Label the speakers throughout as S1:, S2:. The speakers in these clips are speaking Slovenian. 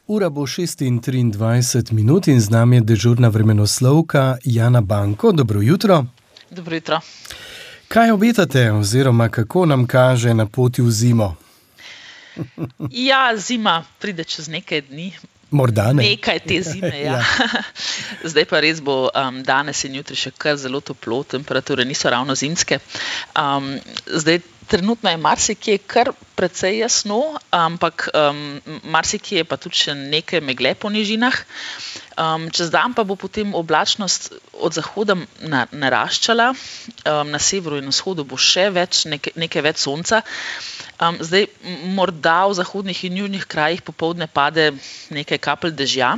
S1: Ura bo 6:23 in z nami je dežurna vremenoslovka Jana Banko. Dobro jutro.
S2: Dobro jutro.
S1: Kaj obetate oziroma kako nam kaže na poti v zimo?
S2: Ja, zima pride čez nekaj dni.
S1: Morda ne.
S2: Nekaj te zime, ja. Zdaj pa res bo danes in jutri še kar zelo toplo, temperature niso ravno zimske. Zdaj trenutno je marsikje kar precej jasno, ampak marsikje je pa tudi še nekaj megle po nižinah. Čez dan pa bo potem oblačnost od zahoda naraščala, na severu in vzhodu bo še nekaj več sonca. Zdaj morda v zahodnih in južnih krajih popoldne pade nekaj kapelj dežja,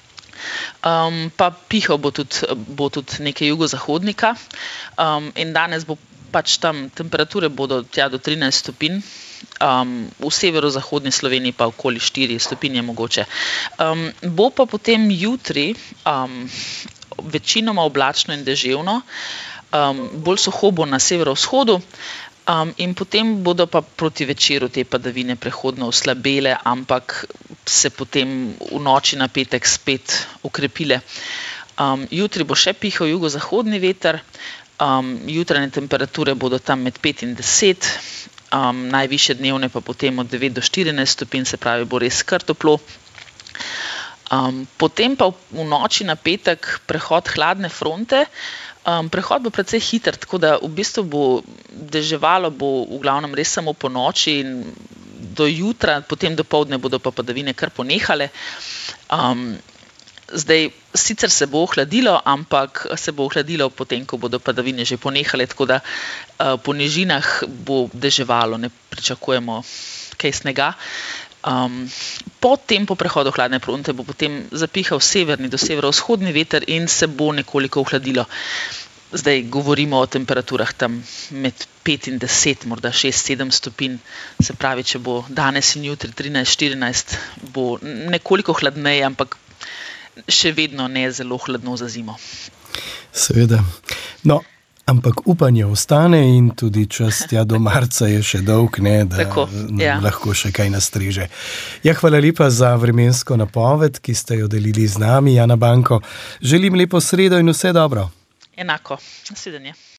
S2: pa pihal bo tudi nekaj jugozahodnika, in danes bo pač tam temperature bodo tja do 13 stopinj, v severozahodni Sloveniji pa okoli 4 stopinje mogoče. Bo pa potem jutri večinoma oblačno in deževno, bolj suho bo na severovzhodu, in potem bodo pa proti večeru te padavine prehodno oslabele, ampak se potem v noči na petek spet okrepile. Jutri bo še pihal jugozahodni veter, jutranje temperature bodo tam med 5 in 10, najvišje dnevne pa potem od 9 do 14 stopinj, se pravi, bo res kar toplo. Potem pa v noči na petek prehod hladne fronte. Prehod bo precej hiter, tako da v bistvu bo deževalo bo v glavnem res samo po noči in do jutra, potem dopoldne bodo pa padavine kar ponehale. Zdaj, sicer se bo ohladilo, ampak se bo ohladilo potem, ko bodo padavine že ponehale, tako da po nižinah bo deževalo, ne pričakujemo kaj snega. Potem po prehodu hladne fronte bo potem zapihal severni do severovzhodni veter in se bo nekoliko ohladilo. Zdaj govorimo o temperaturah tam med 5 in 10, morda 6-7 stopinj. Se pravi, če bo danes in jutri 13-14, bo nekoliko hladneje, ampak še vedno ne zelo hladno za zimo.
S1: Seveda. No, ampak upanje ostane in tudi čas tja do marca je še dolg, ne, da lahko še kaj nastreže. Ja, hvala lepa za vremensko napoved, ki ste jo delili z nami, Jana Banko. Želim lepo sredo in vse dobro.
S2: Enako. Nasvidenje.